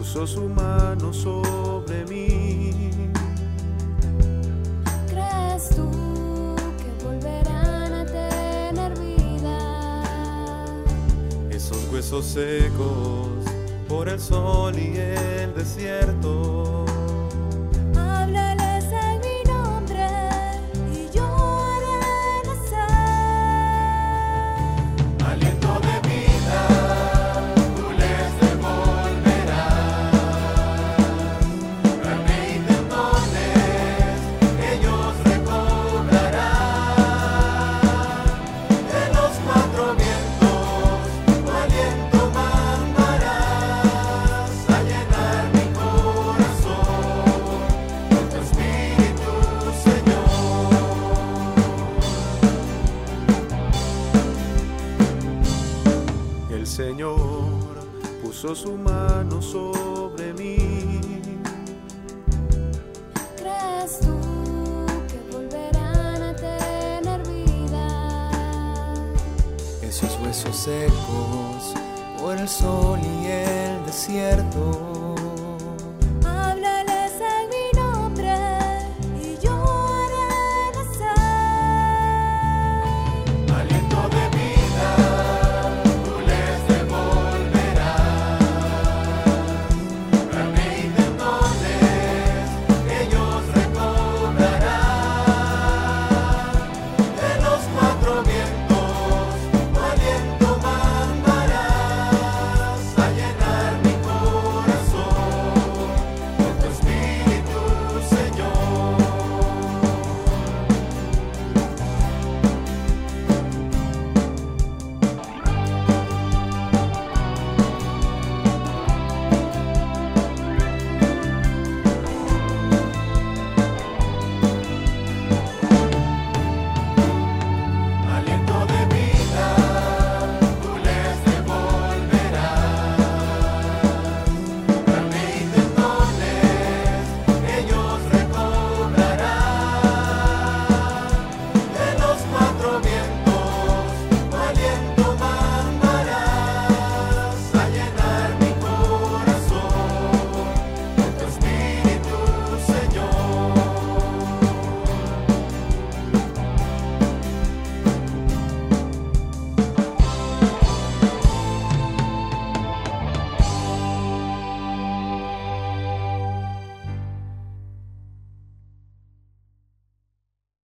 puso su mano sobre mí. ¿Crees tú que volverán a tener vida? Esos huesos secos por el sol y el desierto. Háblales en mi nombre y yo haré nacer Aliento de vida, tú les devolverás. Carne y tendones, ellos recobrarán. De los cuatro vientos, tu aliento mandarás a llenar mi corazón con tu espíritu, Señor. El Señor puso su mano sobre mí. ¿Crees tú que volverán a tener vida? Esos huesos secos por el sol y el desierto.